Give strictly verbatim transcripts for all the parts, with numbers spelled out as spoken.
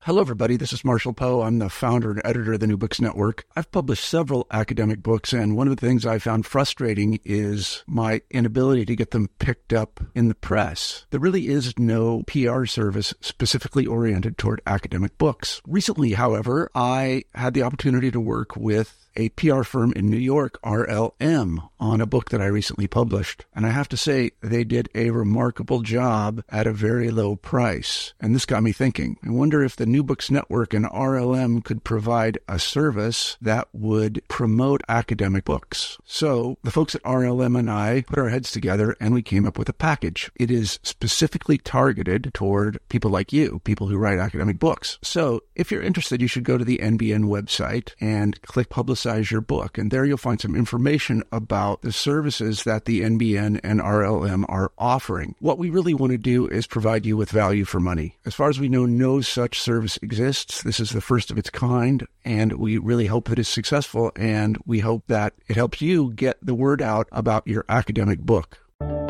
Hello, everybody. This is Marshall Poe. I'm the founder and editor of the New Books Network. I've published several academic books, and one of the things I found frustrating is my inability to get them picked up in the press. There really is no P R service specifically oriented toward academic books. Recently, however, I had the opportunity to work with a P R firm in New York, R L M, on a book that I recently published. And I have to say, they did a remarkable job at a very low price. And this got me thinking. I wonder if the New Books Network and R L M could provide a service that would promote academic books. So the folks at R L M and I put our heads together and we came up with a package. It is specifically targeted toward people like you, people who write academic books. So if you're interested, you should go to the N B N website and click Publicize your book, and there you'll find some information about the services that the N B N and R L M are offering. What we really want to do is provide you with value for money. As far as we know, no such service exists. This is the first of its kind, and we really hope that it's successful, and we hope that it helps you get the word out about your academic book.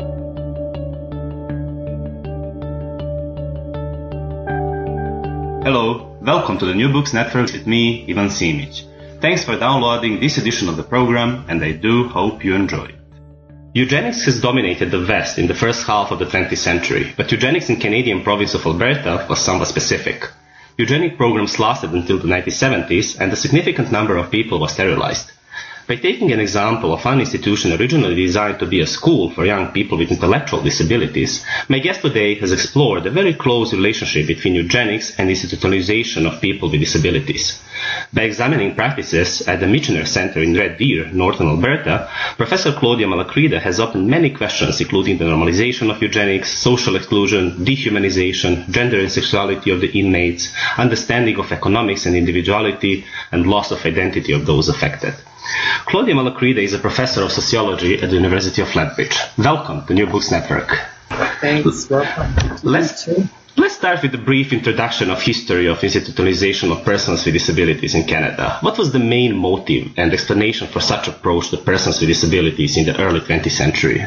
Hello, welcome to the New Books Network with me, Ivan Simic. Thanks for downloading this edition of the program, and I do hope you enjoy it. Eugenics has dominated the West in the first half of the twentieth century, but eugenics in Canadian province of Alberta was somewhat specific. Eugenic programs lasted until the nineteen seventies, and a significant number of people was sterilized. By taking an example of an institution originally designed to be a school for young people with intellectual disabilities, my guest today has explored a very close relationship between eugenics and institutionalization of people with disabilities. By examining practices at the Michener Center in Red Deer, northern Alberta, Professor Claudia Malacrida has opened many questions, including the normalization of eugenics, social exclusion, dehumanization, gender and sexuality of the inmates, understanding of economics and individuality, and loss of identity of those affected. Claudia Malacrida is a professor of sociology at the University of Lethbridge. Welcome to New Books Network. Thanks. Welcome. Let's, let's start with a brief introduction of history of institutionalization of persons with disabilities in Canada. What was the main motive and explanation for such approach to persons with disabilities in the early twentieth century?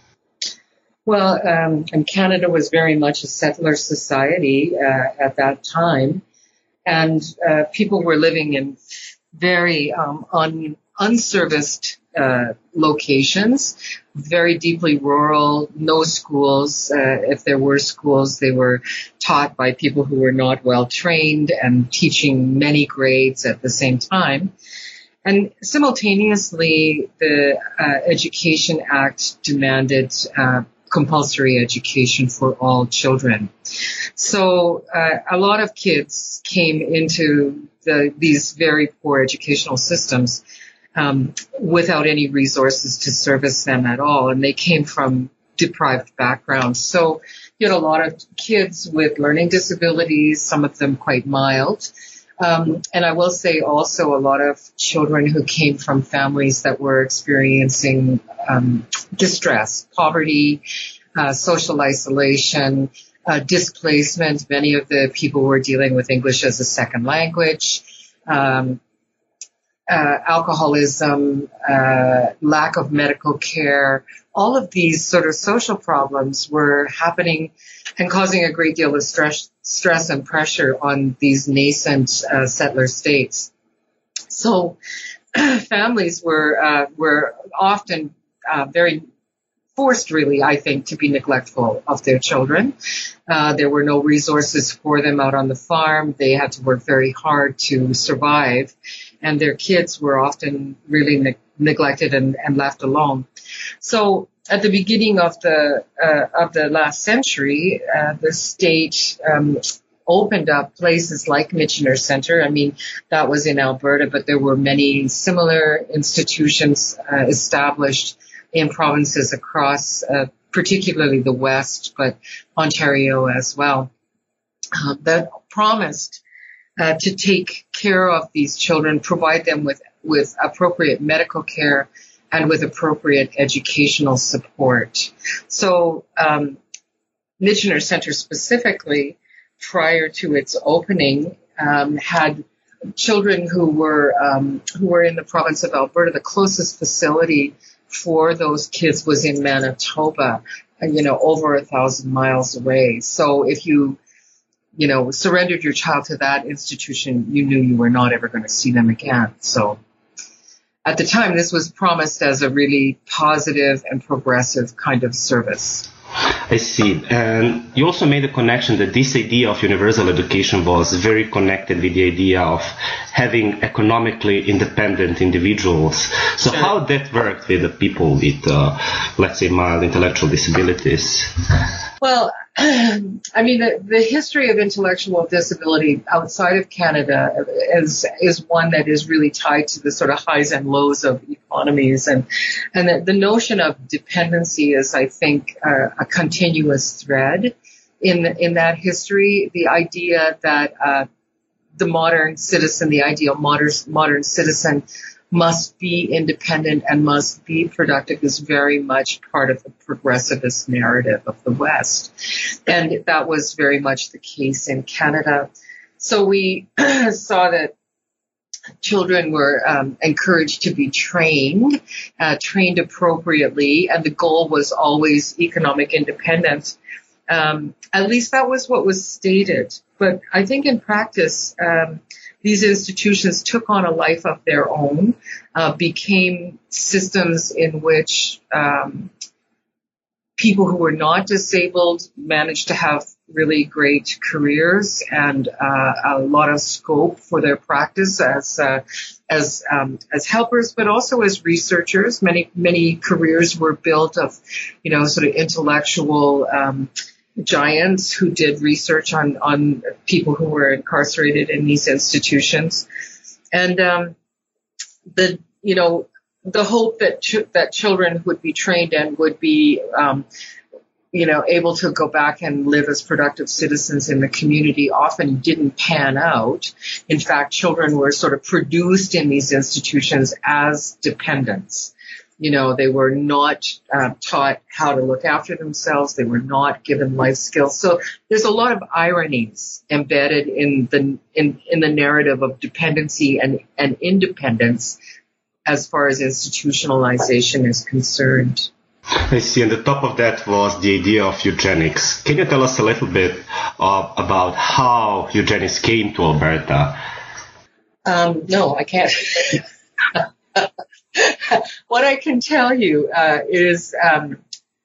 Well, um, and Canada was very much a settler society uh, at that time, and uh, people were living in very um, un, unserviced uh, locations, very deeply rural, no schools. Uh, if there were schools, they were taught by people who were not well trained and teaching many grades at the same time. And simultaneously, the uh, Education Act demanded uh, compulsory education for all children. So uh, a lot of kids came into the, these very poor educational systems um, without any resources to service them at all, and they came from deprived backgrounds. So you had a lot of kids with learning disabilities, some of them quite mild. Um, and I will say also a lot of children who came from families that were experiencing um, distress, poverty, uh, social isolation, uh, displacement. Many of the people were dealing with English as a second language, um, uh, alcoholism, uh, lack of medical care. All of these sort of social problems were happening and causing a great deal of stress, stress and pressure on these nascent uh, settler states. So families were uh, were often uh, very forced, really, I think, to be neglectful of their children. Uh, there were no resources for them out on the farm. They had to work very hard to survive, and their kids were often really ne- neglected and, and left alone. So at the beginning of the uh, of the last century, uh, the state um, opened up places like Michener Center. I mean, that was in Alberta, but there were many similar institutions uh, established in provinces across, uh, particularly the West, but Ontario as well, uh, that promised uh, to take care of these children, provide them with, with appropriate medical care and with appropriate educational support. So um, Michener Center specifically, prior to its opening, um, had children who were um, who were in the province of Alberta. The closest facility for those kids was in Manitoba, you know, over a thousand miles away. So if you you know, surrendered your child to that institution, you knew you were not ever going to see them again. So at the time, this was promised as a really positive and progressive kind of service. I see. And you also made a connection that this idea of universal education was very connected with the idea of having economically independent individuals. So Sure. how that worked with the people with, uh, let's say, mild intellectual disabilities? Well, I mean, the, the history of intellectual disability outside of Canada is is one that is really tied to the sort of highs and lows of economies, and and the, the notion of dependency is, I think, uh, a continuous thread in in that history. The idea that uh, the modern citizen, the ideal modern modern citizen, must be independent and must be productive is very much part of the progressivist narrative of the West. And that was very much the case in Canada. So we saw that children were um, encouraged to be trained, uh, trained appropriately, and the goal was always economic independence. Um, at least that was what was stated. But I think in practice, um, these institutions took on a life of their own, uh, became systems in which um, people who were not disabled managed to have really great careers and uh, a lot of scope for their practice as uh, as um, as helpers, but also as researchers. Many many careers were built of, you know, sort of intellectual Um, giants who did research on, on people who were incarcerated in these institutions. And, um, the, you know, the hope that, ch- that children would be trained and would be, um, you know, able to go back and live as productive citizens in the community often didn't pan out. In fact, children were sort of produced in these institutions as dependents. You know, they were not uh, taught how to look after themselves. They were not given life skills. So there's a lot of ironies embedded in the in, in the narrative of dependency and, and independence as far as institutionalization is concerned. I see. And the top of that was the idea of eugenics. Can you tell us a little bit uh, about how eugenics came to Alberta? Um, no, I can't. What I can tell you uh, is um,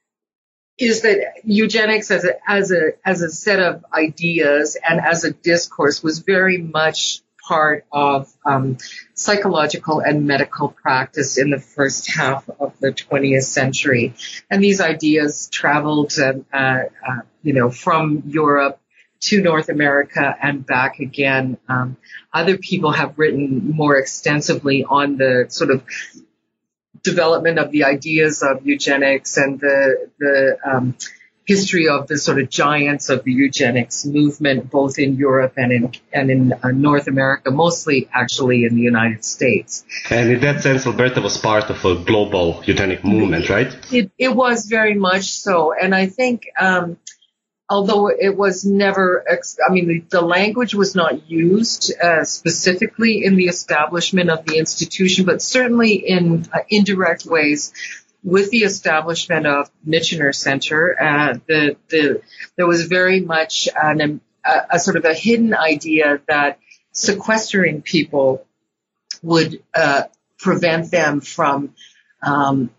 is that eugenics as a as a as a set of ideas and as a discourse was very much part of um, psychological and medical practice in the first half of the twentieth century, and these ideas traveled, um, uh, uh, you know, from Europe to North America and back again. Um, other people have written more extensively on the sort of development of the ideas of eugenics and the the um, history of the sort of giants of the eugenics movement, both in Europe and in and in uh, North America, mostly actually in the United States. And in that sense, Alberta was part of a global eugenic movement, right? It, it was very much so, and I think. Um, Although it was never, I mean, the, the language was not used uh, specifically in the establishment of the institution, but certainly in uh, indirect ways with the establishment of Michener Center, uh, the, the, there was very much an, a, a sort of a hidden idea that sequestering people would uh, prevent them from, um,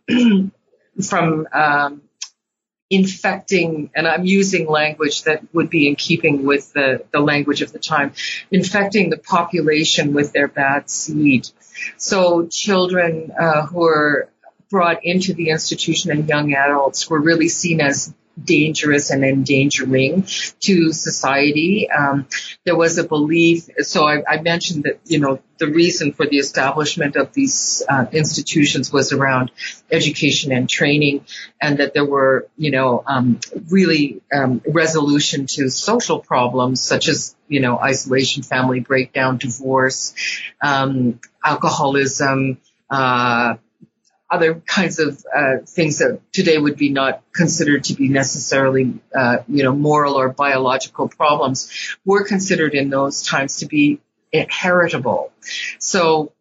from, um, infecting, and I'm using language that would be in keeping with the, the language of the time, infecting the population with their bad seed. So children uh, who were brought into the institution and young adults were really seen as dangerous and endangering to society. Um, there was a belief, so I, I mentioned that, you know, the reason for the establishment of these uh, institutions was around education and training, and that there were, you know, um, really um, resolution to social problems such as, you know, isolation, family breakdown, divorce, um, alcoholism, uh, other kinds of uh, things that today would be not considered to be necessarily, uh, you know, moral or biological problems, were considered in those times to be heritable. So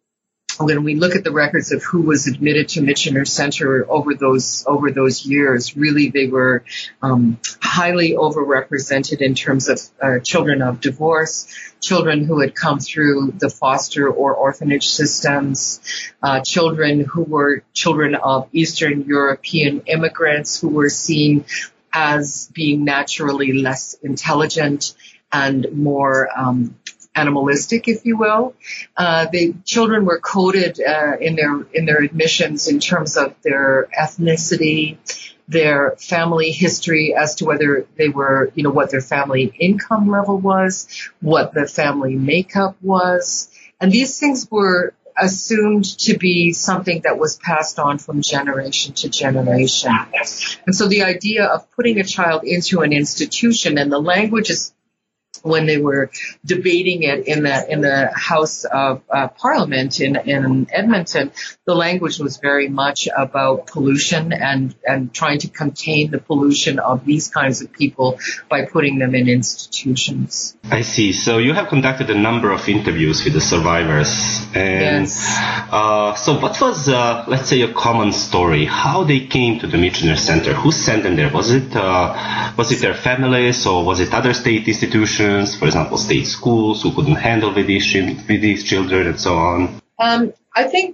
when we look at the records of who was admitted to Michener Center over those over those years, really they were um, highly overrepresented in terms of uh, children of divorce, children who had come through the foster or orphanage systems, uh, children who were children of Eastern European immigrants who were seen as being naturally less intelligent and more um, animalistic, if you will. Uh, the children were coded uh, in their in their admissions in terms of their ethnicity, their family history as to whether they were, you know, what their family income level was, what the family makeup was. And these things were assumed to be something that was passed on from generation to generation. And so the idea of putting a child into an institution, and the language is when they were debating it in the in the House of uh, Parliament in, in Edmonton, the language was very much about pollution and, and trying to contain the pollution of these kinds of people by putting them in institutions. I see. So you have conducted a number of interviews with the survivors. And Yes. uh, so what was, uh, let's say, a common story? How they came to the Michener Center? Who sent them there? Was it uh, was it their families, or was it other state institutions? For example, state schools who couldn't handle with these, with these children and so on? Um, I think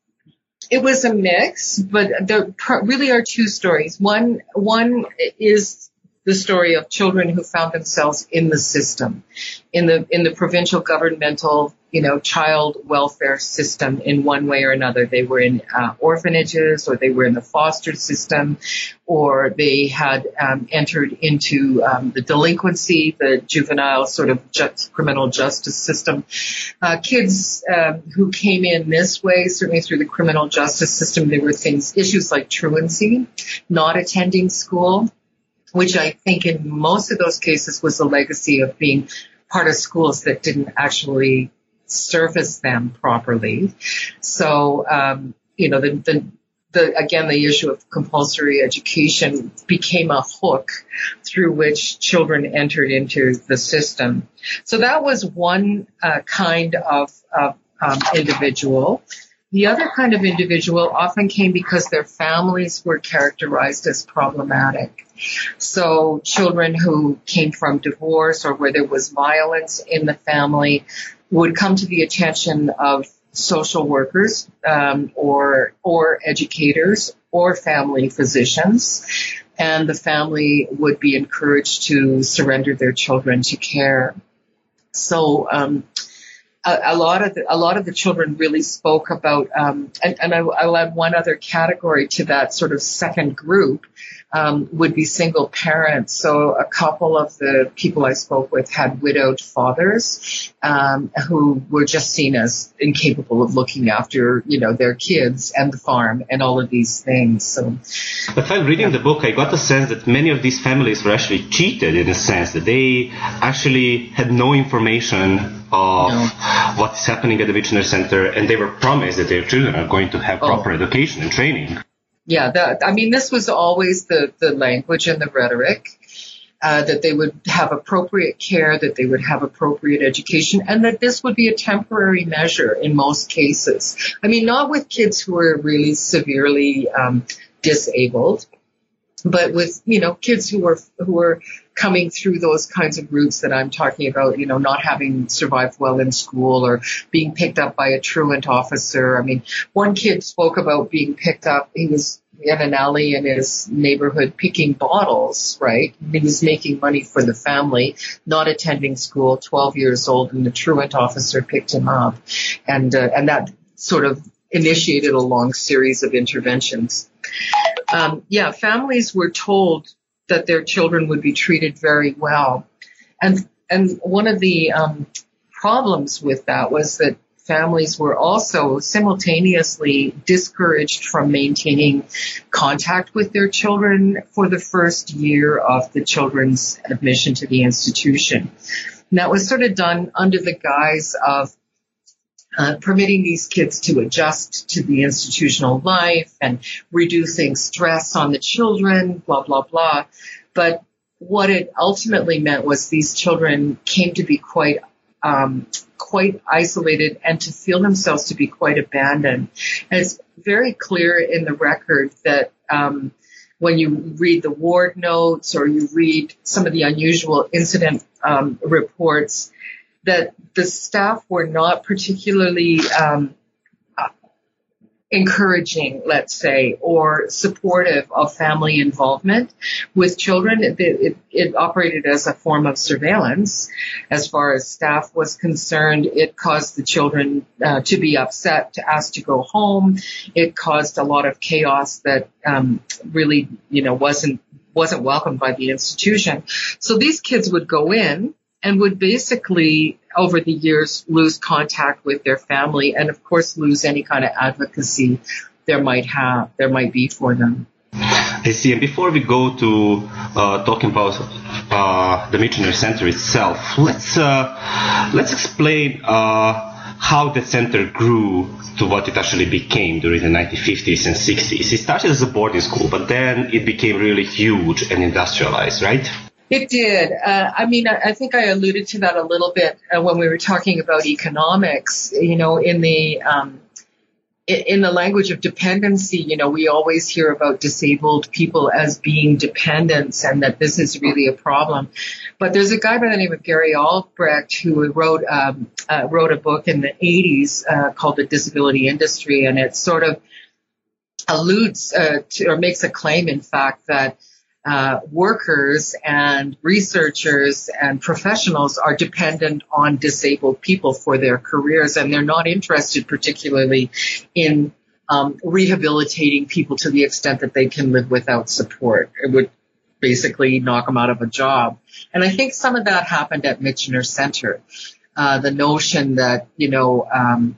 it was a mix, but there really are two stories. One, one is the story of children who found themselves in the system, in the in the provincial governmental, you know, child welfare system in one way or another. They were in uh, orphanages, or they were in the foster system, or they had um, entered into um, the delinquency, the juvenile sort of just criminal justice system. Uh, kids uh, who came in this way, certainly through the criminal justice system, there were things, issues like truancy, not attending school, which I think in most of those cases was a legacy of being part of schools that didn't actually service them properly. So, um, you know, the, the, the, again, the issue of compulsory education became a hook through which children entered into the system. So that was one uh, kind of, of um, individual. The other kind of individual often came because their families were characterized as problematic. So children who came from divorce or where there was violence in the family would come to the attention of social workers um, or or educators or family physicians, and the family would be encouraged to surrender their children to care. So um, a, a lot of the, a lot of the children really spoke about, um, and, and I, I'll add one other category to that sort of second group. Um, would be single parents. So a couple of the people I spoke with had widowed fathers um, who were just seen as incapable of looking after, you know, their kids and the farm and all of these things. So, but while reading the book, I got the sense that many of these families were actually cheated in a sense, that they actually had no information of no. what's happening at the Michener Center, and they were promised that their children are going to have proper oh. education and training. Yeah, that, I mean, this was always the, the language and the rhetoric, uh, that they would have appropriate care, that they would have appropriate education, and that this would be a temporary measure in most cases. I mean, not with kids who are really severely um, disabled, but with, you know, kids who were, who were coming through those kinds of routes that I'm talking about, you know, not having survived well in school or being picked up by a truant officer. I mean, one kid spoke about being picked up. He was in an alley in his neighborhood picking bottles, right? He was making money for the family, not attending school, twelve years old, and the truant officer picked him up. And, uh, and that sort of initiated a long series of interventions. Um, yeah, families were told that their children would be treated very well. And, and one of the, um, problems with that was that families were also simultaneously discouraged from maintaining contact with their children for the first year of the children's admission to the institution. And that was sort of done under the guise of Uh, permitting these kids to adjust to the institutional life and reducing stress on the children, blah, blah, blah. But what it ultimately meant was these children came to be quite, um, quite isolated and to feel themselves to be quite abandoned. And it's very clear in the record that um, when you read the ward notes or you read some of the unusual incident um, reports, that the staff were not particularly um, encouraging, let's say, or supportive of family involvement with children. It, it, it operated as a form of surveillance. As far as staff was concerned, it caused the children uh, to be upset, to ask to go home. It caused a lot of chaos that um, really, you know, wasn't wasn't welcomed by the institution. So these kids would go in and would basically, over the years, lose contact with their family and, of course, lose any kind of advocacy there might have, there might be for them. I see. And before we go to uh, talking about uh, the Michener Center itself, let's uh, let's explain uh, how the center grew to what it actually became during the nineteen fifties and sixties. It started as a boarding school, but then it became really huge and industrialized, right? It did. Uh, I mean, I, I think I alluded to that a little bit uh, when we were talking about economics. You know, in the um, in, in the language of dependency, you know, we always hear about disabled people as being dependents, and that this is really a problem. But there's a guy by the name of Gary Albrecht who wrote um, uh, wrote a book in the eighties uh, called The Disability Industry, and it sort of alludes uh, to, or makes a claim, in fact, that Uh, workers and researchers and professionals are dependent on disabled people for their careers, and they're not interested particularly in um, rehabilitating people to the extent that they can live without support. It would basically knock them out of a job. And I think some of that happened at Michener Center. Uh, the notion that, you know, um,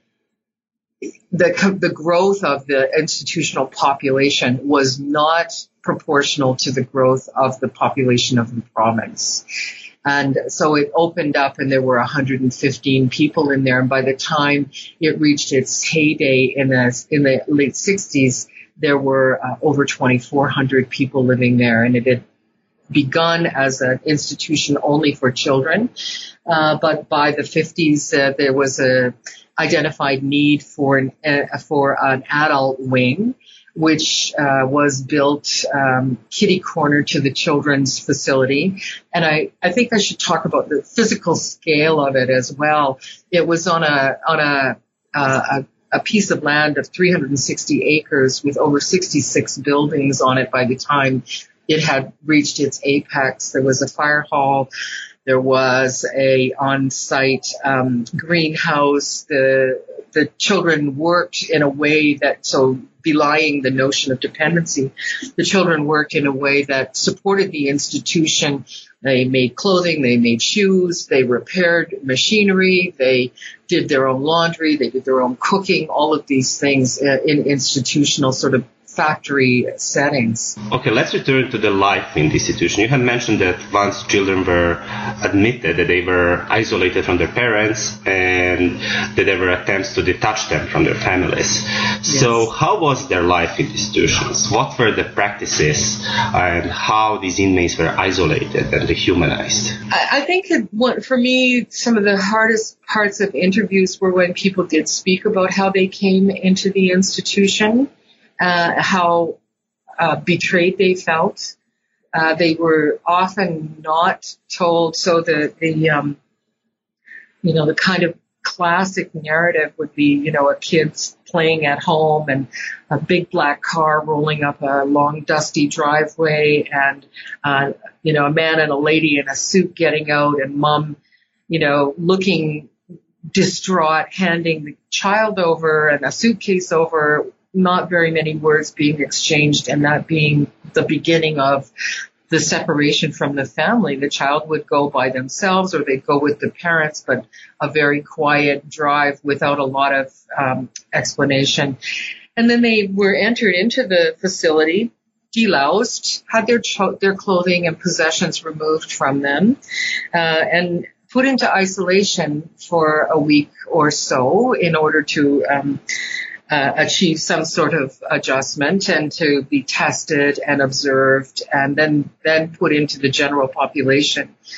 the the growth of the institutional population was not proportional to the growth of the population of the province. And so it opened up and there were one hundred fifteen people in there. And by the time it reached its heyday in the, in the late sixties, there were uh, over twenty-four hundred people living there. And it had begun as an institution only for children. Uh, but by the fifties, uh, there was a identified need for an, uh, for an adult wing, which uh, was built um, kitty corner to the children's facility. And I, I think I should talk about the physical scale of it as well. It was on a on a uh, a, a piece of land of three hundred sixty acres with over sixty-six buildings on it by the time it had reached its apex. There was a fire hall. There was a on-site um, greenhouse. The the children worked in a way that, so belying the notion of dependency, the children worked in a way that supported the institution. They made clothing, they made shoes, they repaired machinery, they did their own laundry, they did their own cooking, all of these things uh, in institutional sort of factory settings. Okay, let's return to the life in the institution. You had mentioned that once children were admitted, that they were isolated from their parents and that there were attempts to detach them from their families. Yes. So how was their life in the institutions? What were the practices and how these inmates were isolated and dehumanized? I, I think it, what, for me, some of the hardest parts of interviews were when people did speak about how they came into the institution. Uh, how uh, betrayed they felt. Uh, they were often not told. So the the um, you know the kind of classic narrative would be, you know, a kid's playing at home and a big black car rolling up a long dusty driveway, and uh, you know a man and a lady in a suit getting out, and mom, you know, looking distraught, handing the child over and a suitcase over. Not very many words being exchanged, and that being the beginning of the separation from the family. The child would go by themselves or they'd go with the parents, but a very quiet drive without a lot of um, explanation. And then they were entered into the facility, deloused, had their cho- their clothing and possessions removed from them, uh, and put into isolation for a week or so in order to um Uh, achieve some sort of adjustment and to be tested and observed and then, then put into the general population.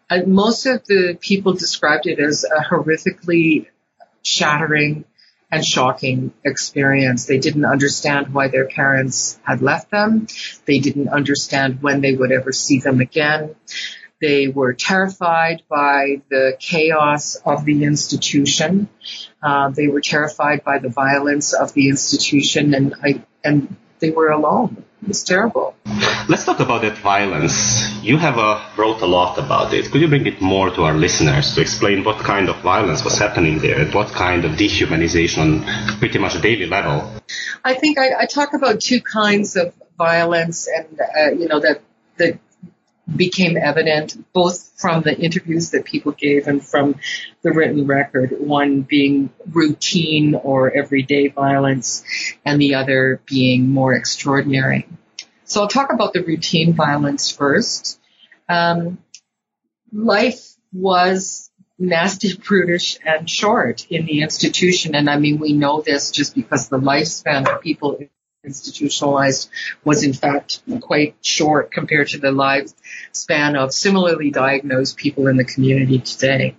Uh, most of the people described it as a horrifically shattering and shocking experience. They didn't understand why their parents had left them. They didn't understand when they would ever see them again. They were terrified by the chaos of the institution. Uh, they were terrified by the violence of the institution, and I, and they were alone. It was terrible. Let's talk about that violence. You have uh, wrote a lot about it. Could you bring it more to our listeners to explain what kind of violence was happening there and what kind of dehumanization on pretty much a daily level? I think I, I talk about two kinds of violence, and uh, you know that that became evident both from the interviews that people gave and from the written record. One being routine or everyday violence, and the other being more extraordinary. So I'll talk about the routine violence first. Um, life was nasty, brutish, and short in the institution. And I mean, we know this just because the lifespan of people institutionalized was in fact quite short compared to the lifespan of similarly diagnosed people in the community today.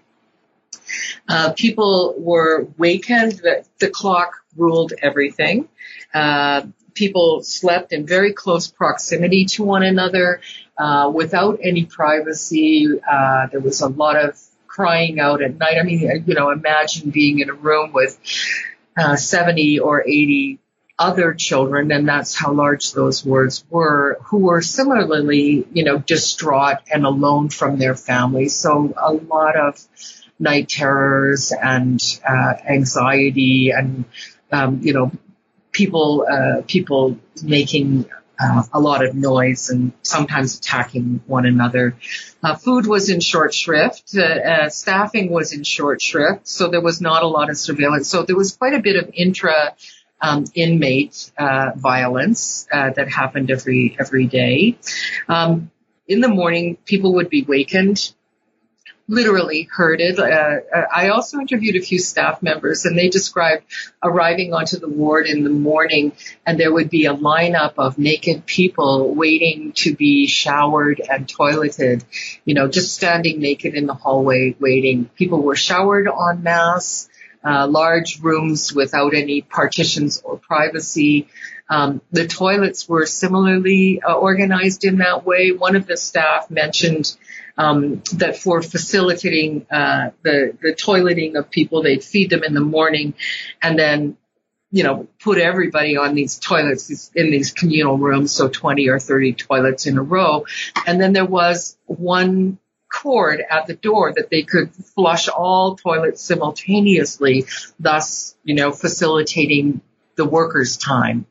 Uh, people were wakened. The, the clock ruled everything. Uh, People slept in very close proximity to one another, uh, without any privacy. Uh, there was a lot of crying out at night. I mean, you know, imagine being in a room with uh, seventy or eighty other children, and that's how large those wards were, who were similarly, you know, distraught and alone from their families. So a lot of night terrors and uh, anxiety and, um, you know, people uh, people making uh, a lot of noise and sometimes attacking one another. Uh, food was in short shrift. Uh, uh, staffing was in short shrift, so there was not a lot of surveillance. So there was quite a bit of intra um, inmate uh, violence uh, that happened every every day. Um, in the morning, people would be wakened, literally herded. Uh, I also interviewed a few staff members, and they described arriving onto the ward in the morning, and there would be a lineup of naked people waiting to be showered and toileted, you know, just standing naked in the hallway waiting. People were showered en masse, uh, large rooms without any partitions or privacy. Um, the toilets were similarly uh, organized in that way. One of the staff mentioned Um, that for facilitating uh, the the toileting of people, they'd feed them in the morning, and then, you know, put everybody on these toilets in these communal rooms, so twenty or thirty toilets in a row, and then there was one cord at the door that they could flush all toilets simultaneously, thus, you know, facilitating the workers' time.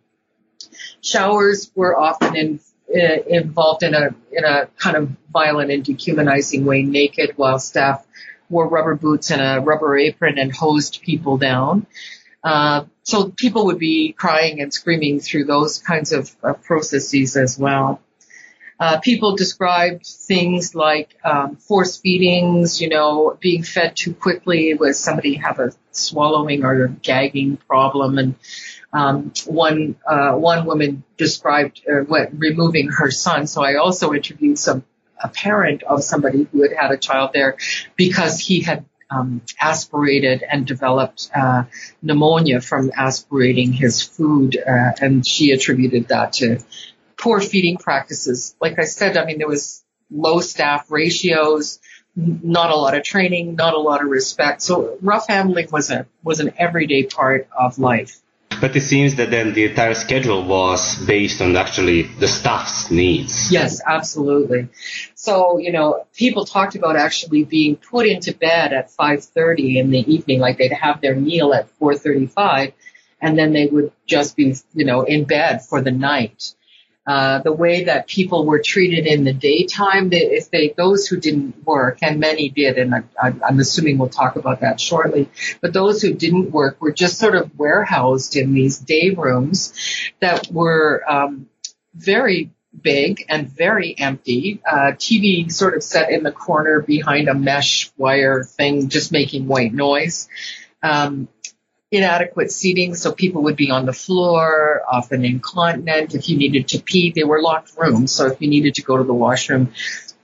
Showers were often in Uh, involved in a in a kind of violent and dehumanizing way, naked, while staff wore rubber boots and a rubber apron and hosed people down. Uh, so people would be crying and screaming through those kinds of uh, processes as well. Uh, people described things like um, force feedings, you know, being fed too quickly, with somebody have a swallowing or a gagging problem, and Um, one, uh, one woman described uh, what, removing her son. So I also interviewed some, a parent of somebody who had had a child there because he had, um, aspirated and developed, uh, pneumonia from aspirating his food. Uh, and she attributed that to poor feeding practices. Like I said, I mean, there was low staff ratios, not a lot of training, not a lot of respect. So rough handling was a, was an everyday part of life. But it seems that then the entire schedule was based on actually the staff's needs. Yes, absolutely. So, you know, people talked about actually being put into bed at five thirty in the evening, like they'd have their meal at four thirty-five, and then they would just be, you know, in bed for the night. Uh, the way that people were treated in the daytime, they, if they, those who didn't work, and many did, and I, I'm assuming we'll talk about that shortly, but those who didn't work were just sort of warehoused in these day rooms that were um, very big and very empty. Uh, T V sort of set in the corner behind a mesh wire thing, just making white noise. Um, inadequate seating, so people would be on the floor, often incontinent. If you needed to pee, they were locked rooms, so if you needed to go to the washroom,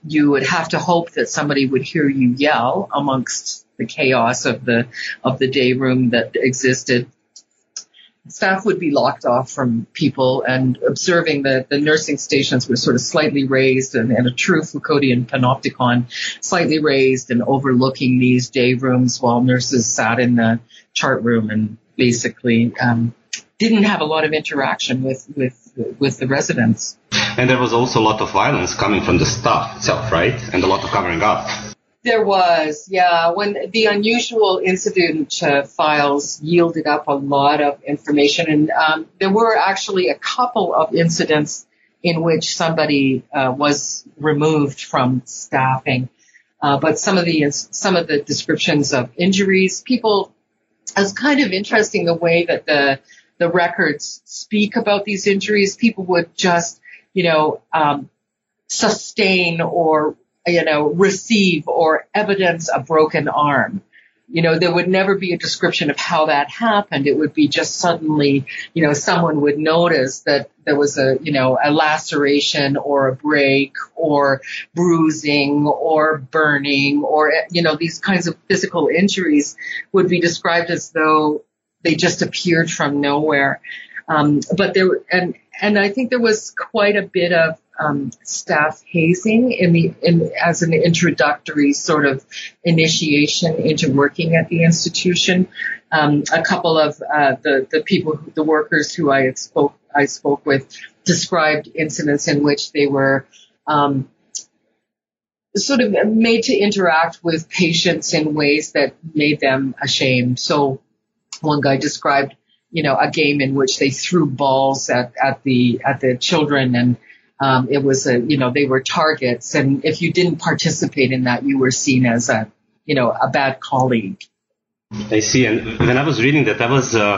you would have to hope that somebody would hear you yell amongst the chaos of the of the day room that existed. Staff would be locked off from people, and observing that the nursing stations were sort of slightly raised and, and a true Foucauldian panopticon, slightly raised and overlooking these day rooms while nurses sat in the chart room and basically um, didn't have a lot of interaction with, with, with the residents. And there was also a lot of violence coming from the staff itself, right? And a lot of covering up. There was, yeah. When the unusual incident uh, files yielded up a lot of information, and um, there were actually a couple of incidents in which somebody uh, was removed from staffing. Uh, but some of the some of the descriptions of injuries, people, it was kind of interesting the way that the the records speak about these injuries. People would just, you know, um, sustain or you know, receive or evidence a broken arm. You know, there would never be a description of how that happened. It would be just suddenly, you know, someone would notice that there was a, you know, a laceration or a break or bruising or burning or, you know, these kinds of physical injuries would be described as though they just appeared from nowhere. Um, but there, and, and I think there was quite a bit of, Um, staff hazing in the in as an introductory sort of initiation into working at the institution. Um, a couple of uh, the the people, the workers who I spoke I spoke with, described incidents in which they were um, sort of made to interact with patients in ways that made them ashamed. So one guy described, you know, a game in which they threw balls at at the at the children, and Um, it was a, you know, they were targets, and if you didn't participate in that, you were seen as a, you know, a bad colleague. I see. And when I was reading that, I was uh,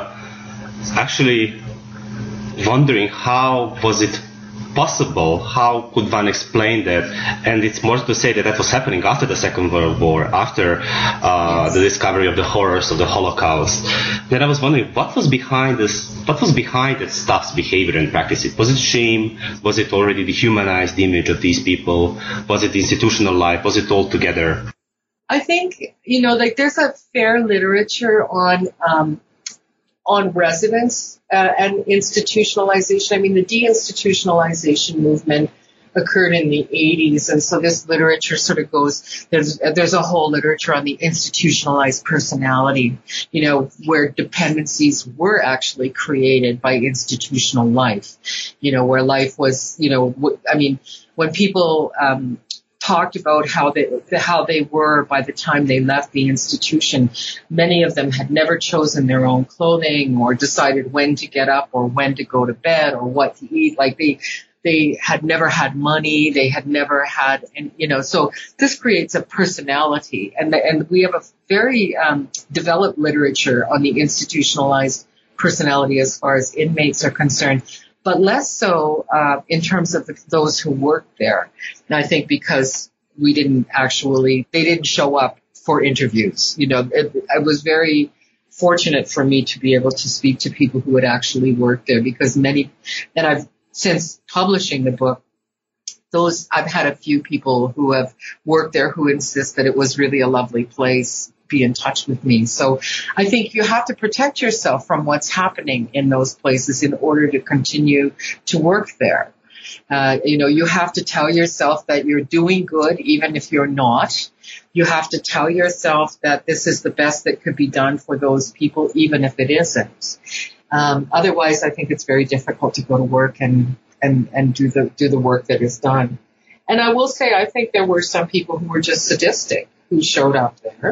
actually wondering how was it possible? How could one explain that? And it's more to say that that was happening after the Second World War, after uh, yes. the discovery of the horrors of the Holocaust. Then I was wondering what was behind this. What was behind that staff's behavior and practice? Was it shame? Was it already the humanized image of these people? Was it institutional life? Was it all together? I think, you know, like there's a fair literature on um, on residence uh, and institutionalization. I mean, the deinstitutionalization movement occurred in the eighties, and so this literature sort of goes, there's there's a whole literature on the institutionalized personality, you know, where dependencies were actually created by institutional life, you know, where life was, you know, w- I mean, when people um talked about how they how they were by the time they left the institution, many of them had never chosen their own clothing or decided when to get up or when to go to bed or what to eat. Like they They had never had money. They had never had, and you know, so this creates a personality, and and we have a very um, developed literature on the institutionalized personality as far as inmates are concerned, but less so uh, in terms of the, those who worked there. And I think because we didn't actually, they didn't show up for interviews. You know, it, I was very fortunate for me to be able to speak to people who had actually worked there, because many, and I've since publishing the book, those I've had a few people who have worked there who insist that it was really a lovely place, be in touch with me. So I think you have to protect yourself from what's happening in those places in order to continue to work there. Uh, you know, you have to tell yourself that you're doing good even if you're not. You have to tell yourself that this is the best that could be done for those people even if it isn't. Um, otherwise, I think it's very difficult to go to work and, and, and do the, do the work that is done. And I will say, I think there were some people who were just sadistic who showed up there.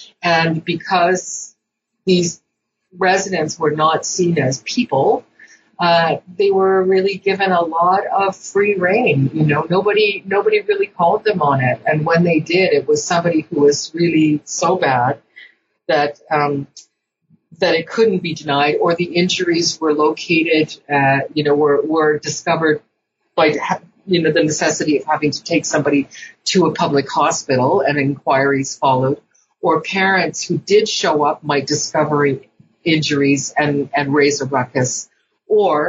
And because these residents were not seen as people, uh, they were really given a lot of free rein. You know, nobody, nobody really called them on it. And when they did, it was somebody who was really so bad that, um, that it couldn't be denied, or the injuries were located, uh, you know, were, were discovered by, you know, the necessity of having to take somebody to a public hospital, and inquiries followed, or parents who did show up might discover injuries and, and raise a ruckus, or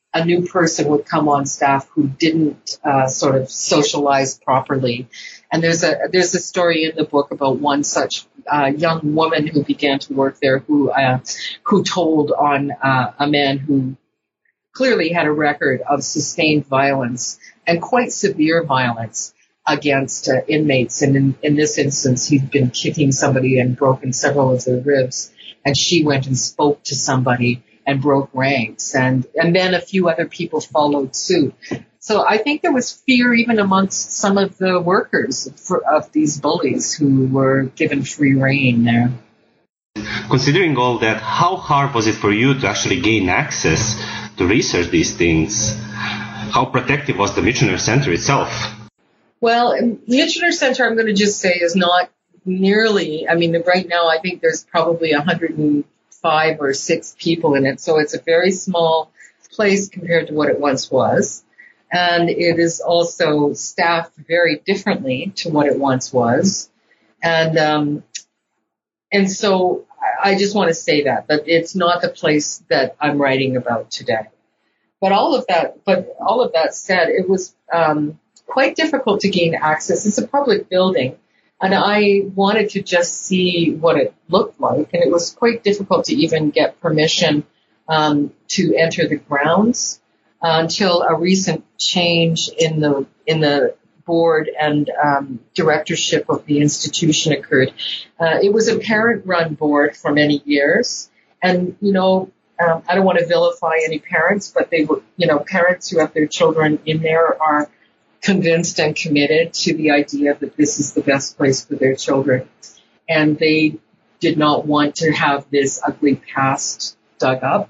a new person would come on staff who didn't uh, sort of socialize properly. And there's a there's a story in the book about one such uh, young woman who began to work there who uh, who told on uh, a man who clearly had a record of sustained violence and quite severe violence against uh, inmates. And in, in this instance, he'd been kicking somebody and broken several of their ribs. And she went and spoke to somebody and broke ranks. And, and then a few other people followed suit. So I think there was fear even amongst some of the workers for, of these bullies who were given free rein there. Considering all that, how hard was it for you to actually gain access to research these things? How protective was the Michener Center itself? Well, Michener Center, I'm going to just say, is not nearly, I mean, right now I think there's probably one hundred five or six people in it, so it's a very small place compared to what it once was. And it is also staffed very differently to what it once was. And um, and so I just want to say that, that it's not the place that I'm writing about today. But all of that, but all of that said, it was um, quite difficult to gain access. It's a public building, and I wanted to just see what it looked like, and it was quite difficult to even get permission um, to enter the grounds uh, until a recent change in the in the board and um, directorship of the institution occurred. Uh, it was a parent-run board for many years, and you know, um, I don't want to vilify any parents, but they were, you know, parents who have their children in there are convinced and committed to the idea that this is the best place for their children, and they did not want to have this ugly past dug up.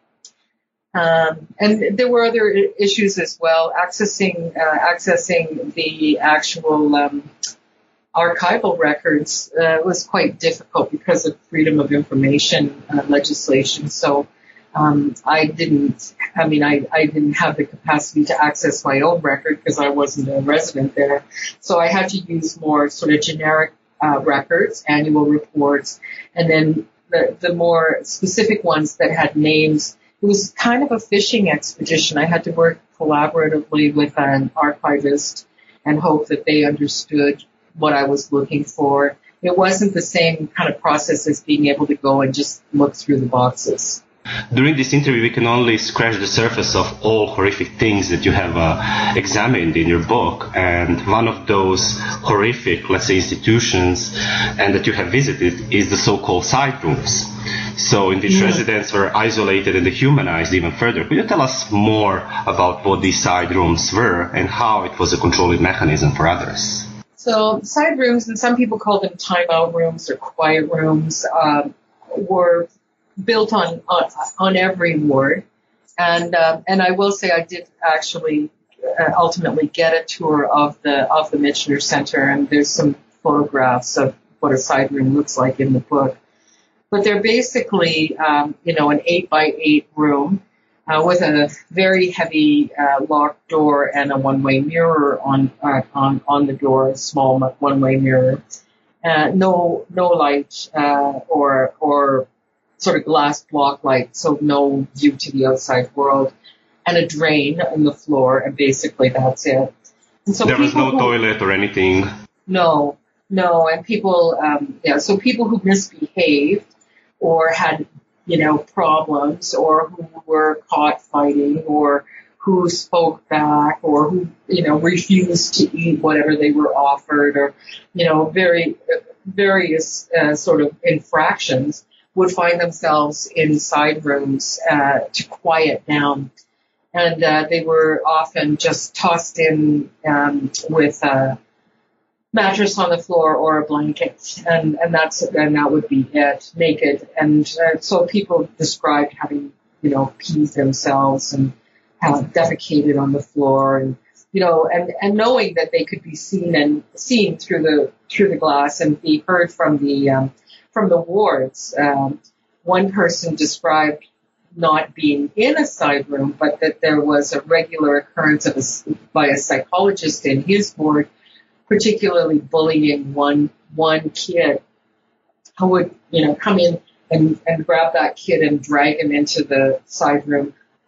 Um, and there were other issues as well. Accessing uh, accessing the actual um, archival records uh, was quite difficult because of freedom of information uh, legislation. So um, I didn't. I mean, I, I didn't have the capacity to access my own record because I wasn't a resident there. So I had to use more sort of generic uh, records, annual reports, and then the, the more specific ones that had names. It was kind of a fishing expedition. I had to work collaboratively with an archivist and hope that they understood what I was looking for. It wasn't the same kind of process as being able to go and just look through the boxes. During this interview, we can only scratch the surface of all horrific things that you have uh, examined in your book. And one of those horrific, let's say, institutions and that you have visited is the so-called side rooms. So in which yeah. residents were isolated and dehumanized even further. Could you tell us more about what these side rooms were and how it was a controlling mechanism for others? So side rooms, and some people call them timeout rooms or quiet rooms, um, were built on, on on every ward. And uh, and I will say I did actually uh, ultimately get a tour of the of the Michener Center, and there's some photographs of what a side room looks like in the book. But they're basically, um, you know, an eight by eight room uh, with a very heavy uh, locked door and a one-way mirror on uh, on on the door, a small one-way mirror. Uh, no no light uh, or or sort of glass block light, so no view to the outside world, and a drain on the floor, and basically that's it. And so there was no who, toilet or anything. No, no, and people, um, yeah, so people who misbehaved or had, you know, problems, or who were caught fighting, or who spoke back, or who, you know, refused to eat whatever they were offered, or, you know, very various uh, sort of infractions, would find themselves in side rooms uh, to quiet down. And uh, they were often just tossed in um, with a mattress on the floor or a blanket, and, and that's and that would be it, naked. And uh, so people described having, you know, peed themselves and have defecated on the floor, and you know, and, and knowing that they could be seen and seen through the through the glass and be heard from the um, from the wards. Um, one person described not being in a side room, but that there was a regular occurrence of a, by a psychologist in his ward, particularly bullying one one kid who would, you know, come in and, and grab that kid and drag him into the side room,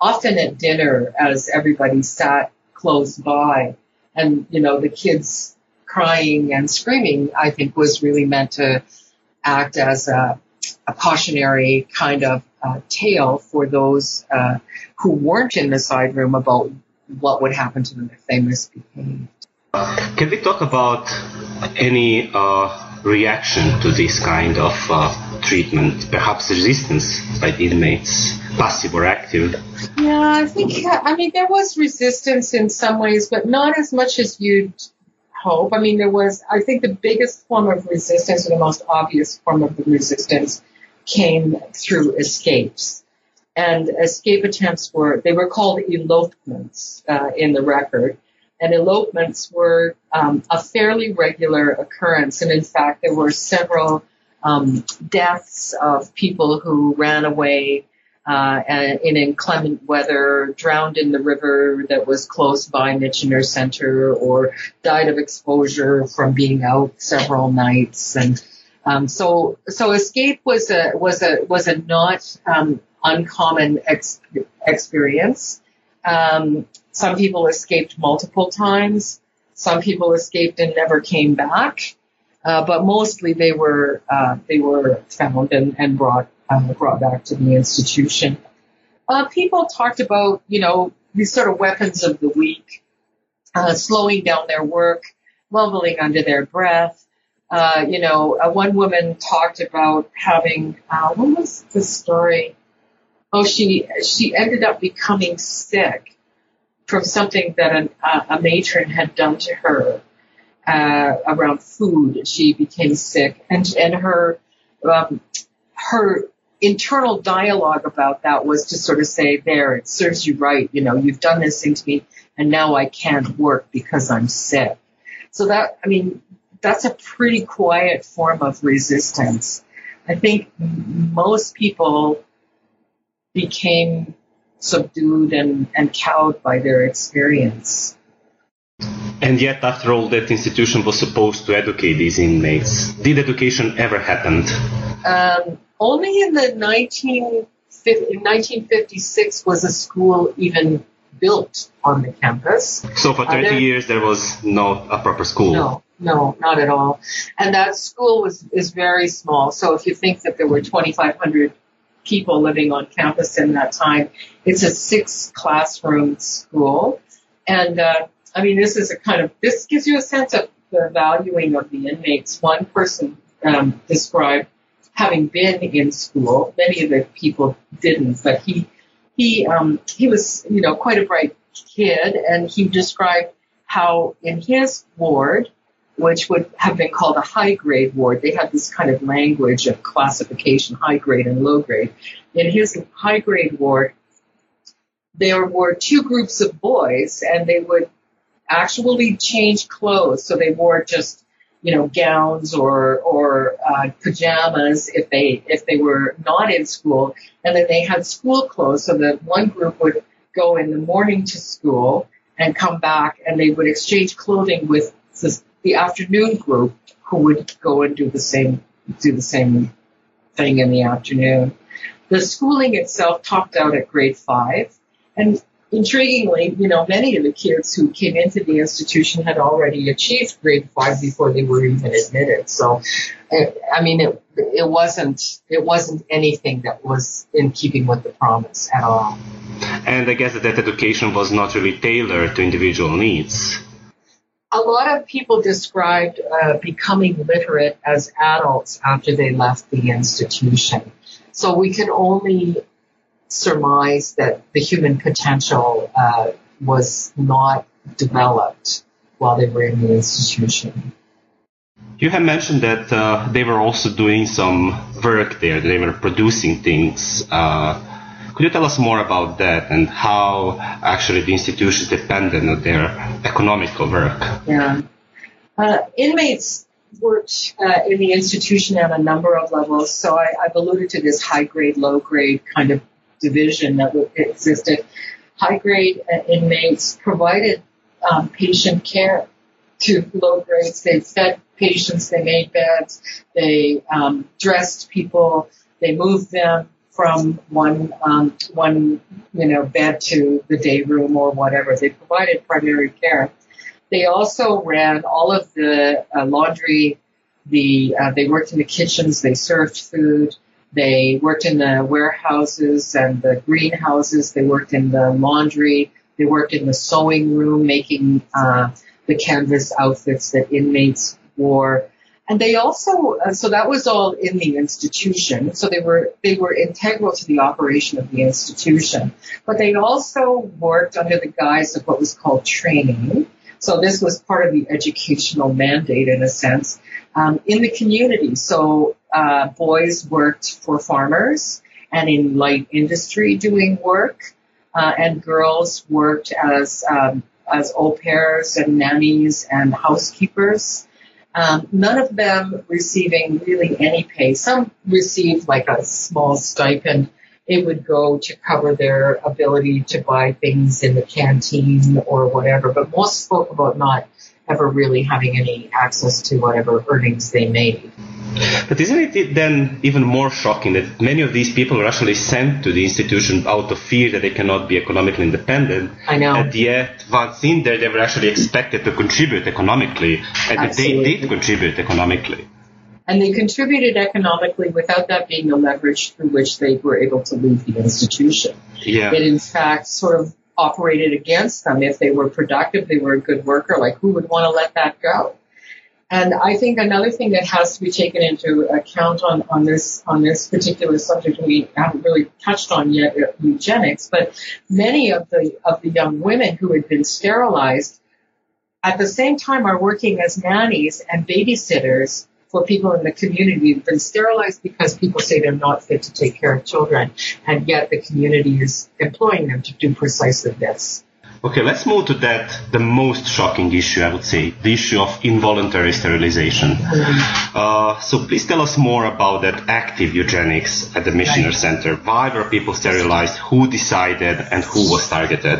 often at dinner as everybody sat close by. And, you know, the kids crying and screaming, I think, was really meant to act as a, a cautionary kind of uh, tale for those uh, who weren't in the side room about what would happen to them if they misbehaved. Can we talk about any uh, reaction to this kind of uh, treatment, perhaps resistance by the inmates, passive or active? Yeah, I think, I mean, there was resistance in some ways, but not as much as you'd hope. I mean, there was, I think the biggest form of resistance, or the most obvious form of the resistance, came through escapes. And escape attempts were, they were called elopements uh, in the record. And elopements were um, a fairly regular occurrence. And in fact, there were several um, deaths of people who ran away uh, in inclement weather, drowned in the river that was close by Michener Center, or died of exposure from being out several nights. And um, so, so escape was a was a was a not um, uncommon ex- experience. Um, some people escaped multiple times. Some people escaped and never came back. Uh, but mostly they were uh, they were found and, and brought uh, brought back to the institution. Uh, people talked about, you know, these sort of weapons of the weak, uh, slowing down their work, mumbling under their breath. Uh, you know, uh, one woman talked about having uh, what was the story? Oh, she she ended up becoming sick from something that an, uh, a matron had done to her uh, around food. She became sick, and and her um, her internal dialogue about that was to sort of say, "There, it serves you right. You know, you've done this thing to me, and now I can't work because I'm sick." So that, I mean, that's a pretty quiet form of resistance. I think most people became subdued and, and cowed by their experience. And yet, after all, that institution was supposed to educate these inmates. Did education ever happen? Um, only in the nineteen fifty-six was a school even built on the campus. So for thirty uh, there, years, there was no a proper school? No, no, not at all. And that school was is very small. So if you think that there were twenty-five hundred people living on campus in that time, it's a six classroom school. And, uh, I mean, this is a kind of, this gives you a sense of the valuing of the inmates. One person, um, described having been in school. Many of the people didn't, but he, he, um, he was, you know, quite a bright kid, and he described how in his ward, which would have been called a high-grade ward. They had this kind of language of classification, high-grade and low-grade. In his high-grade ward, there were two groups of boys, and they would actually change clothes. So they wore just, you know, gowns or or uh, pajamas if they if they were not in school, and then they had school clothes. So that one group would go in the morning to school and come back, and they would exchange clothing with the the afternoon group, who would go and do the same do the same thing in the afternoon. The schooling itself topped out at grade five, and intriguingly, you know, many of the kids who came into the institution had already achieved grade five before they were even admitted. So, I mean, it it wasn't it wasn't anything that was in keeping with the promise at all. And I guess that, that education was not really tailored to individual needs. A lot of people described uh, becoming literate as adults after they left the institution. So we can only surmise that the human potential uh, was not developed while they were in the institution. You have mentioned that uh, they were also doing some work there. They were producing things. Uh, could you tell us more about that and how actually the institution depended on their economical work? Yeah. Uh, inmates worked uh, in the institution at a number of levels. So I, I've alluded to this high-grade, low-grade kind of division that existed. High-grade uh, inmates provided um, patient care to low grades. They fed patients, they made beds, they um, dressed people, they moved them from one, um, one, you know, bed to the day room or whatever. They provided primary care. They also ran all of the uh, laundry. The uh, they worked in the kitchens. They served food. They worked in the warehouses and the greenhouses. They worked in the laundry. They worked in the sewing room, making uh, the canvas outfits that inmates wore. And they also, uh, so that was all in the institution. So they were, they were integral to the operation of the institution. But they also worked under the guise of what was called training. So this was part of the educational mandate in a sense, um, in the community. So, uh, boys worked for farmers and in light industry doing work, uh, and girls worked as, um, as au pairs and nannies and housekeepers. Um, none of them receiving really any pay. Some received like a small stipend. It would go to cover their ability to buy things in the canteen or whatever, but most spoke about not ever really having any access to whatever earnings they made. But isn't it then even more shocking that many of these people were actually sent to the institution out of fear that they cannot be economically independent? I know. And yet, once in there, they were actually expected to contribute economically, and Absolutely. they did contribute economically. And they contributed economically without that being the leverage through which they were able to leave the institution. Yeah. It, in fact, sort of operated against them. If they were productive, they were a good worker, like who would want to let that go? And I think another thing that has to be taken into account on, on this on this particular subject, we haven't really touched on yet, uh, eugenics, but many of the of the young women who had been sterilized at the same time are working as nannies and babysitters for people in the community who've been sterilized because people say they're not fit to take care of children, and yet the community is employing them to do precisely this. Okay, let's move to that, the most shocking issue, I would say, the issue of involuntary sterilization. Uh, so please tell us more about that active eugenics at the Michener Right. Center. Why were people sterilized? Who decided and who was targeted?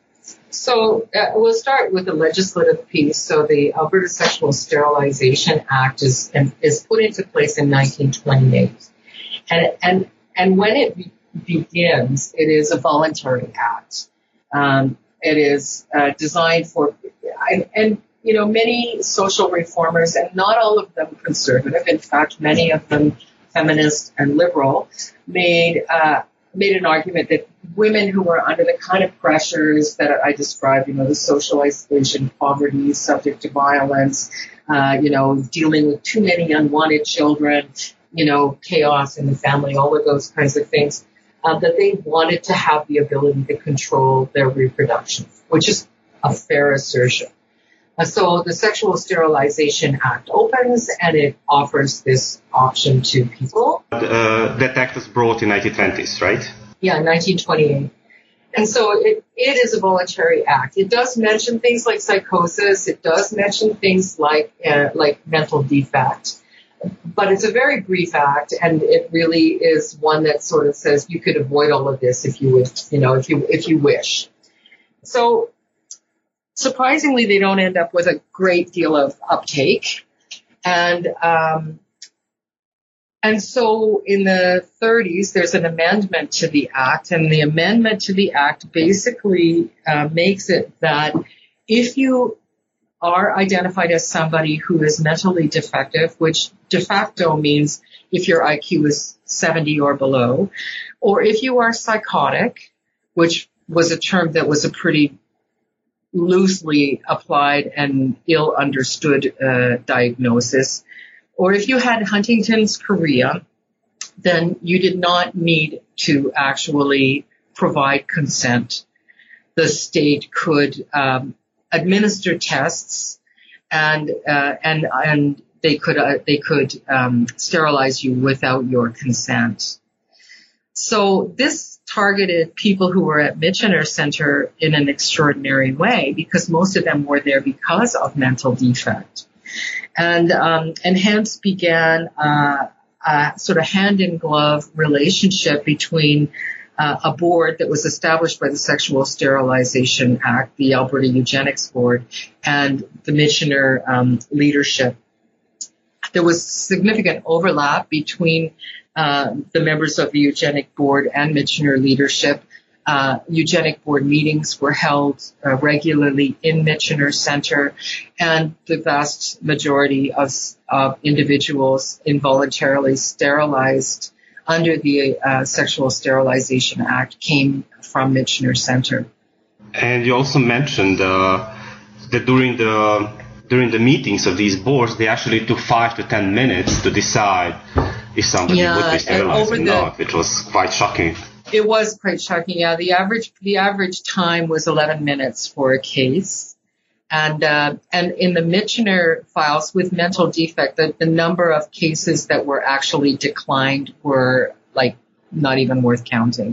So uh, we'll start with the legislative piece. So the Alberta Sexual Sterilization Act is is put into place in nineteen twenty-eight, and and and when it be- begins, it is a voluntary act. Um, it is uh, designed for, and, and you know, many social reformers, and not all of them conservative. In fact, many of them feminist and liberal, made uh, made an argument that women who were under the kind of pressures that I described, you know, the social isolation, poverty, subject to violence, uh, you know, dealing with too many unwanted children, you know, chaos in the family, all of those kinds of things, uh, that they wanted to have the ability to control their reproduction, which is a fair assertion. Uh, so the Sexual Sterilization Act opens and it offers this option to people. Uh, that act was brought in nineteen twenties, right? Yeah, nineteen twenty-eight. And so it, it is a voluntary act. It does mention things like psychosis. It does mention things like uh, like mental defect. But it's a very brief act, and it really is one that sort of says you could avoid all of this if you would, you know, if you if you wish. So surprisingly, they don't end up with a great deal of uptake, and um, and so in the thirties, there's an amendment to the act, and the amendment to the act basically uh, makes it that if you are identified as somebody who is mentally defective, which de facto means if your I Q is seventy or below, or if you are psychotic, which was a term that was a pretty loosely applied and ill understood uh, diagnosis, or if you had Huntington's chorea, then you did not need to actually provide consent. The state could um, administer tests, and uh, and and they could uh, they could um, sterilize you without your consent. So this targeted people who were at Michener Center in an extraordinary way, because most of them were there because of mental defect, and um, and hence began uh, a sort of hand in glove relationship between Uh, a board that was established by the Sexual Sterilization Act, the Alberta Eugenics Board, and the Michener um, leadership. There was significant overlap between uh, the members of the eugenic board and Michener leadership. Uh, eugenic board meetings were held uh, regularly in Michener Center, and the vast majority of uh, individuals involuntarily sterilized under the uh, Sexual Sterilization Act came from Michener Center. And you also mentioned uh, that during the during the meetings of these boards, they actually took five to ten minutes to decide if somebody yeah, would be sterilized or the, not, which was quite shocking. It was quite shocking. Yeah, the average the average time was eleven minutes for a case, and uh, and in the Michener files with mental defect, the, the number of cases that were actually declined were like not even worth counting.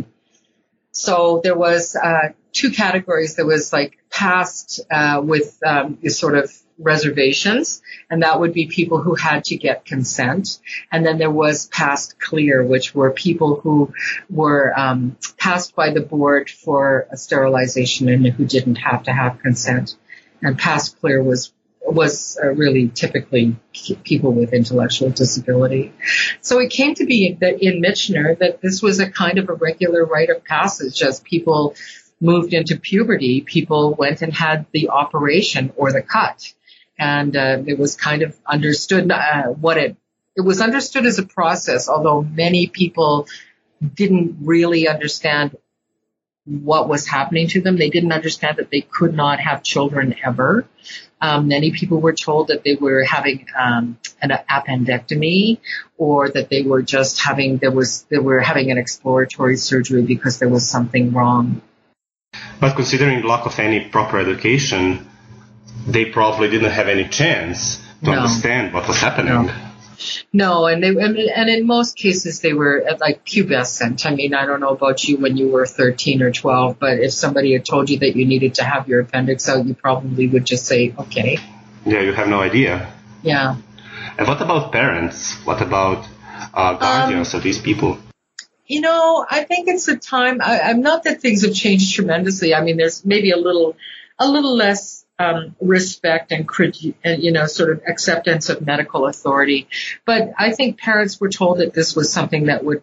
So there was uh, two categories. There was like past uh, with um, these sort of reservations, and that would be people who had to get consent. And then there was past clear, which were people who were um, passed by the board for a sterilization and who didn't have to have consent. And past clear was was uh, really typically people with intellectual disability. So it came to be that in Michener that this was a kind of a regular rite of passage as people moved into puberty. People went and had the operation or the cut. And uh, it was kind of understood uh, what it, it was understood as a process, although many people didn't really understand what was happening to them. They didn't understand that they could not have children ever. Um, many people were told that they were having um, an appendectomy, or that they were just having there was they were having an exploratory surgery because there was something wrong. But considering lack of any proper education, they probably didn't have any chance to no. understand what was happening. No. No, and they and in most cases they were like pubescent. I mean, I don't know about you when you were thirteen or twelve, but if somebody had told you that you needed to have your appendix out, you probably would just say, okay. Yeah, you have no idea. Yeah. And what about parents? What about uh, guardians um, of these people? You know, I think it's a time. I, I'm not that things have changed tremendously. I mean, there's maybe a little, a little less. Um, respect and, you know, sort of acceptance of medical authority. But I think parents were told that this was something that would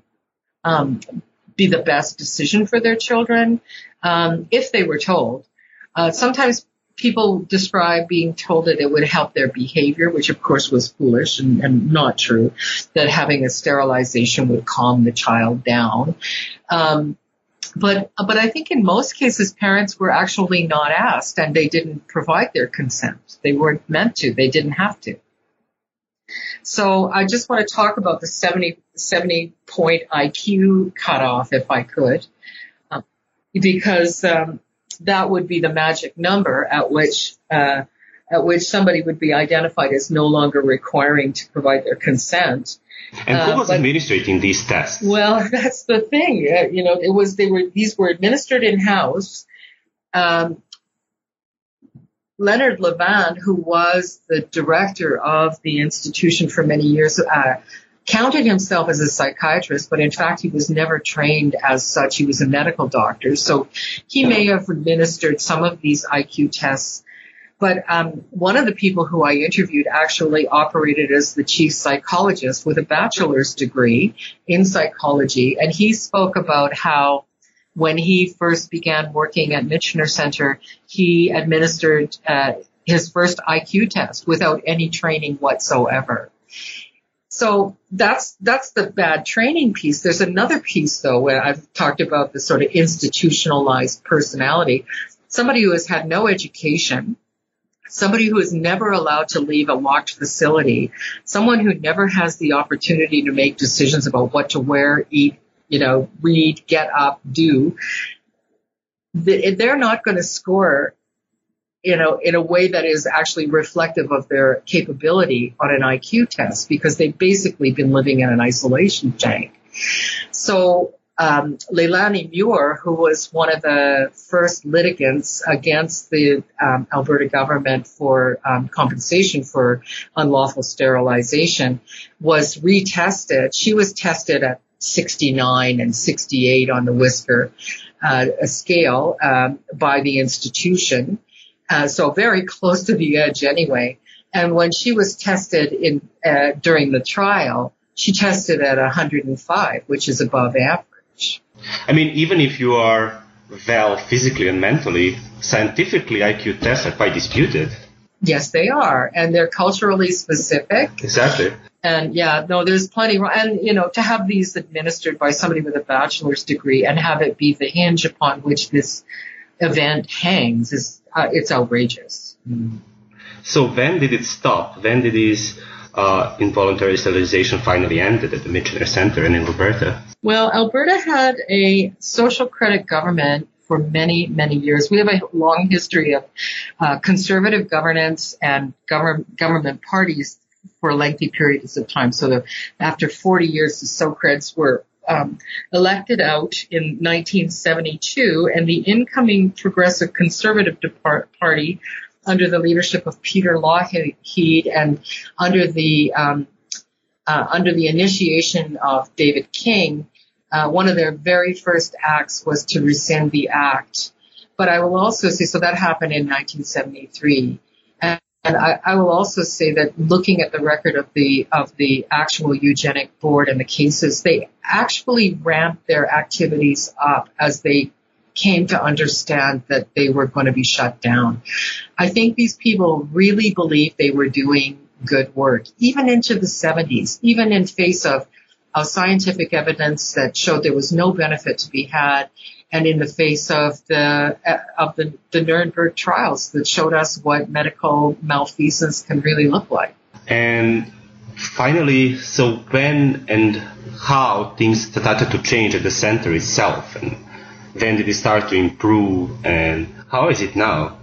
um, be the best decision for their children, um, if they were told. Uh, sometimes people describe being told that it would help their behavior, which of course was foolish and, and not true, that having a sterilization would calm the child down. Um, But, but I think in most cases, parents were actually not asked and they didn't provide their consent. They weren't meant to. They didn't have to. So I just want to talk about the seventy, seventy point I Q cutoff, if I could, uh, because, um, that would be the magic number at which, uh, at which somebody would be identified as no longer requiring to provide their consent. And who was uh, but, administrating these tests? Well, that's the thing. Uh, you know, it was, they were, these were administered in-house. Um, Leonard Levan, who was the director of the institution for many years, uh, counted himself as a psychiatrist, but in fact, he was never trained as such. He was a medical doctor. So he may have administered some of these I Q tests. But um, one of the people who I interviewed actually operated as the chief psychologist with a bachelor's degree in psychology. And he spoke about how when he first began working at Michener Center, he administered uh, his first I Q test without any training whatsoever. So that's that's the bad training piece. There's another piece, though, where I've talked about the sort of institutionalized personality. Somebody who has had no education, somebody who is never allowed to leave a locked facility, someone who never has the opportunity to make decisions about what to wear, eat, you know, read, get up, do. They're not going to score, you know, in a way that is actually reflective of their capability on an I Q test because they've basically been living in an isolation tank. So Um, Leilani Muir, who was one of the first litigants against the um, Alberta government for um, compensation for unlawful sterilization, was retested. She was tested at sixty-nine and sixty-eight on the Whisker uh, scale um, by the institution, uh, so very close to the edge anyway. And when she was tested in uh, during the trial, she tested at one hundred five, which is above average. I mean, even if you are well physically and mentally, scientifically I Q tests are quite disputed. Yes, they are. And they're culturally specific. Exactly. And yeah, no, there's plenty. And, you know, to have these administered by somebody with a bachelor's degree and have it be the hinge upon which this event hangs is, uh, it's outrageous. Mm. So when did it stop? When did this uh, involuntary sterilization finally ended at the Michener Center and in Alberta? Well, Alberta had a social credit government for many, many years. We have a long history of uh, conservative governance and government government parties for lengthy periods of time. So the, after forty years, the SoCreds were um, elected out in nineteen seventy-two, and the incoming Progressive Conservative Depart- Party, under the leadership of Peter Lougheed and under the um, uh, under the initiation of David King, uh, one of their very first acts was to rescind the act. But I will also say, so that happened in nineteen seventy-three. And And I, I will also say that looking at the record of the of the actual eugenic board and the cases, they actually ramped their activities up as they came to understand that they were going to be shut down. I think these people really believed they were doing good work, even into the seventies, even in face of, of scientific evidence that showed there was no benefit to be had, and in the face of the of the, the Nuremberg trials that showed us what medical malfeasance can really look like. And finally, so when and how things started to change at the center itself, and when did it start to improve, and how is it now?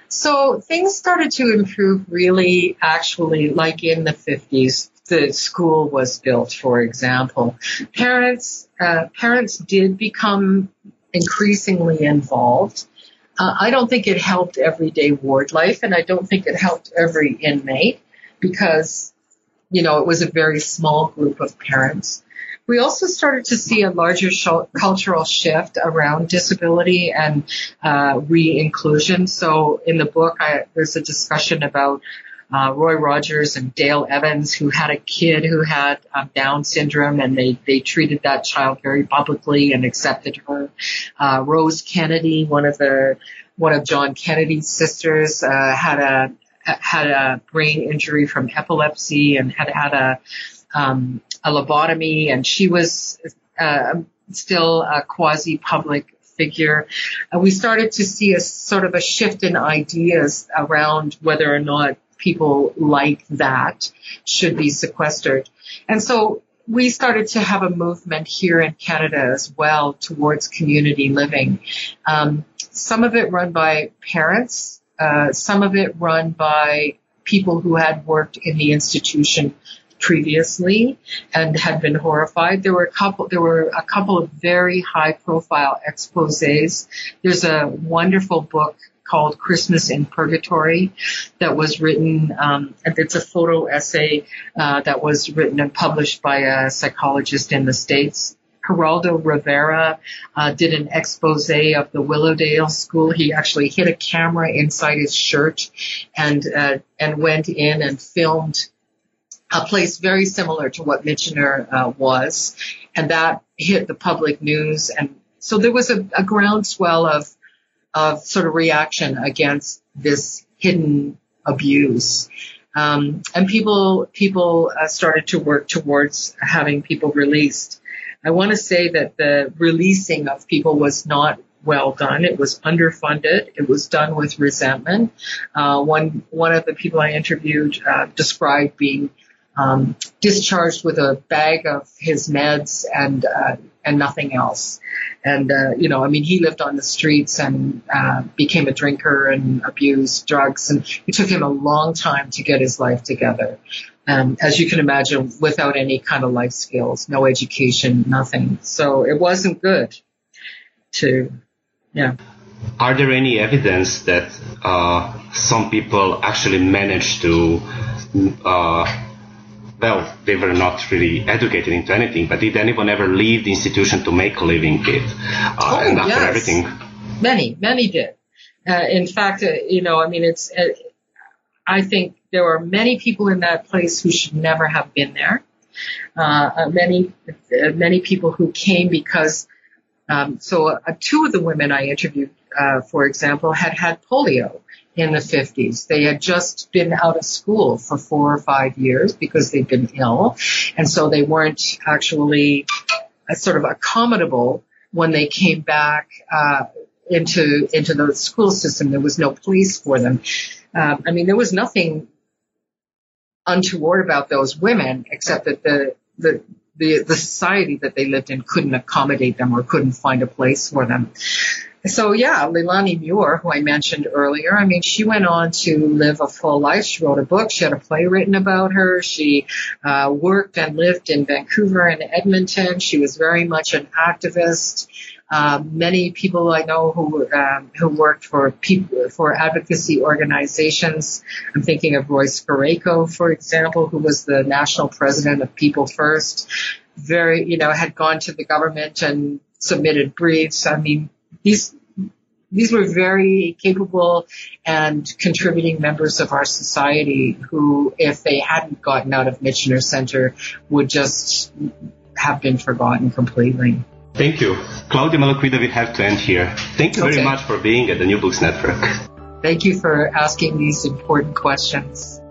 So things started to improve really actually like in the fifties. The school was built, for example. Parents, uh, parents did become increasingly involved. Uh, I don't think it helped everyday ward life, and I don't think it helped every inmate because, you know, it was a very small group of parents. We also started to see a larger sh- cultural shift around disability and uh, re-inclusion. So in the book, I, there's a discussion about Uh, Roy Rogers and Dale Evans, who had a kid who had um, Down syndrome, and they, they treated that child very publicly and accepted her. Uh, Rose Kennedy, one of the one of John Kennedy's sisters, uh, had a had a brain injury from epilepsy and had had a um, a lobotomy, and she was uh, still a quasi-public figure. Uh, we started to see a sort of a shift in ideas around whether or not people like that should be sequestered. And so we started to have a movement here in Canada as well towards community living. Um, some of it run by parents, uh, some of it run by people who had worked in the institution previously and had been horrified. There were a couple, there were a couple of very high profile exposés. There's a wonderful book called Christmas in Purgatory that was written, um, it's a photo essay uh, that was written and published by a psychologist in the States. Geraldo Rivera uh, did an expose of the Willowdale School. He actually hid a camera inside his shirt and uh, and went in and filmed a place very similar to what Michener uh, was, and that hit the public news. And so there was a, a groundswell of of sort of reaction against this hidden abuse. Um, and people, people uh, started to work towards having people released. I want to say that the releasing of people was not well done. It was underfunded. It was done with resentment. Uh, one, one of the people I interviewed uh, described being um, discharged with a bag of his meds and, uh, and nothing else. And, uh, you know, I mean, he lived on the streets and uh, became a drinker and abused drugs. And it took him a long time to get his life together. Um, as you can imagine, without any kind of life skills, no education, nothing. So it wasn't good to, yeah. Are there any evidence that uh, some people actually managed to uh well, they were not really educated into anything, but did anyone ever leave the institution to make a living kid? Uh, oh, and after yes. everything? Many, many did. Uh, in fact, uh, you know, I mean, it's, uh, I think there were many people in that place who should never have been there. uh, many, uh, many people who came because, um, so uh, two of the women I interviewed, uh, for example, had had polio in the fifties. They had just been out of school for four or five years because they'd been ill. And so they weren't actually uh, sort of accommodable when they came back, uh, into, into the school system. There was no place for them. Um, I mean, there was nothing untoward about those women except that the, the, the, the society that they lived in couldn't accommodate them or couldn't find a place for them. So yeah, Leilani Muir, who I mentioned earlier, I mean, she went on to live a full life. She wrote a book. She had a play written about her. She uh, worked and lived in Vancouver and Edmonton. She was very much an activist. Uh, many people I know who um, who worked for people, for advocacy organizations. I'm thinking of Royce Garayko, for example, who was the national president of People First. Very, you know, had gone to the government and submitted briefs. I mean, these these were very capable and contributing members of our society who, if they hadn't gotten out of Michener Center, would just have been forgotten completely. Thank you. Claudia Malaquida, we have to end here. Thank you very Okay. much for being at the New Books Network. Thank you for asking these important questions.